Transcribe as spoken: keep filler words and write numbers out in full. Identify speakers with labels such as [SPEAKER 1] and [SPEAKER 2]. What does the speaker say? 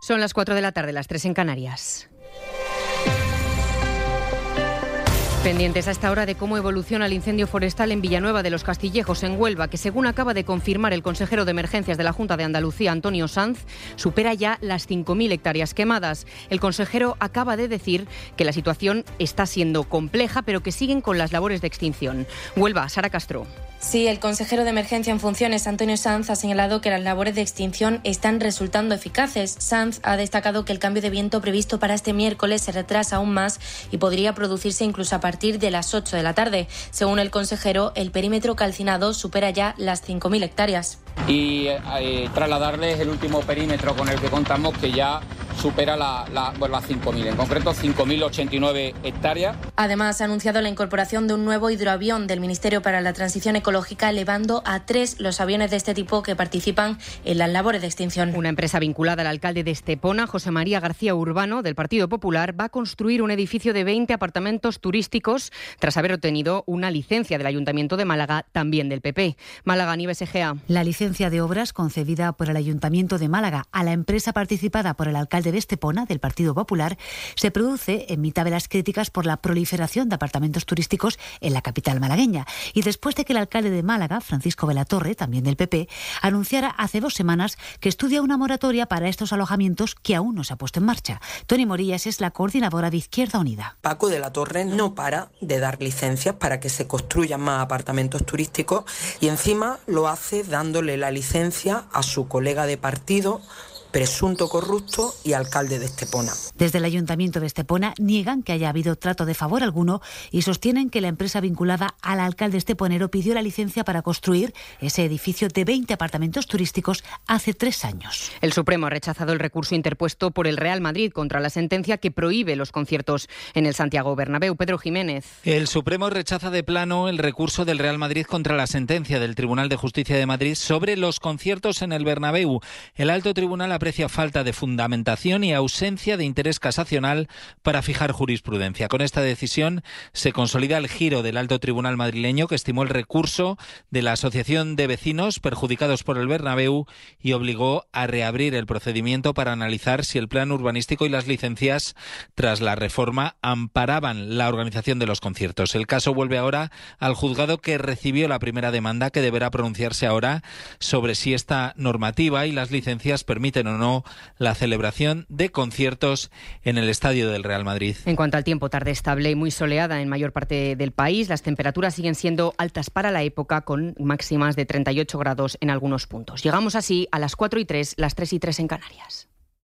[SPEAKER 1] Son las cuatro de la tarde, las tres en Canarias. Pendientes a esta hora de cómo evoluciona el incendio forestal en Villanueva de los Castillejos, en Huelva, que según acaba de confirmar el consejero de Emergencias de la Junta de Andalucía, Antonio Sanz, supera ya las cinco mil hectáreas quemadas. El consejero acaba de decir que la situación está siendo compleja, pero que siguen con las labores de extinción. Huelva, Sara Castro.
[SPEAKER 2] Sí, el consejero de Emergencia en funciones, Antonio Sanz, ha señalado que las labores de extinción están resultando eficaces. Sanz ha destacado que el cambio de viento previsto para este miércoles se retrasa aún más y podría producirse incluso a partir de las ocho de la tarde. Según el consejero, el perímetro calcinado supera ya las cinco mil hectáreas.
[SPEAKER 3] Y eh, trasladarles el último perímetro con el que contamos, que ya supera la, la, bueno, las cinco mil, en concreto cinco mil ochenta y nueve hectáreas.
[SPEAKER 2] Además, ha anunciado la incorporación de un nuevo hidroavión del Ministerio para la Transición Ecológica, elevando a tres los aviones de este tipo que participan en las labores de extinción.
[SPEAKER 1] Una empresa vinculada al alcalde de Estepona, José María García Urbano, del Partido Popular, va a construir un edificio de veinte apartamentos turísticos tras haber obtenido una licencia del Ayuntamiento de Málaga, también del P P. Málaga, Nieves Egea.
[SPEAKER 4] La licencia de obras concedida por el Ayuntamiento de Málaga a la empresa participada por el alcalde de Estepona, del Partido Popular, se produce en mitad de las críticas por la proliferación de apartamentos turísticos en la capital malagueña y después de que el alcalde de Málaga, Francisco Velatorre, también del P P, anunciara hace dos semanas que estudia una moratoria para estos alojamientos que aún no se ha puesto en marcha. Toni Morillas es la coordinadora de Izquierda Unida.
[SPEAKER 5] Paco de la Torre no para de dar licencias para que se construyan más apartamentos turísticos y encima lo hace dándole la licencia a su colega de partido, presunto corrupto y alcalde de Estepona.
[SPEAKER 4] Desde el Ayuntamiento de Estepona niegan que haya habido trato de favor alguno y sostienen que la empresa vinculada al alcalde esteponero pidió la licencia para construir ese edificio de veinte apartamentos turísticos hace tres años.
[SPEAKER 1] El Supremo ha rechazado el recurso interpuesto por el Real Madrid contra la sentencia que prohíbe los conciertos en el Santiago Bernabéu. Pedro Jiménez.
[SPEAKER 6] El Supremo rechaza de plano el recurso del Real Madrid contra la sentencia del Tribunal de Justicia de Madrid sobre los conciertos en el Bernabéu. El alto tribunal ha aprecia falta de fundamentación y ausencia de interés casacional para fijar jurisprudencia. Con esta decisión se consolida el giro del alto tribunal madrileño, que estimó el recurso de la Asociación de Vecinos perjudicados por el Bernabéu y obligó a reabrir el procedimiento para analizar si el plan urbanístico y las licencias tras la reforma amparaban la organización de los conciertos. El caso vuelve ahora al juzgado que recibió la primera demanda, que deberá pronunciarse ahora sobre si esta normativa y las licencias permiten o no la celebración de conciertos en el estadio del Real Madrid.
[SPEAKER 1] En cuanto al tiempo, tarde estable y muy soleada en mayor parte del país. Las temperaturas siguen siendo altas para la época, con máximas de treinta y ocho grados en algunos puntos. Llegamos así a las cuatro y tres, las tres y tres en Canarias.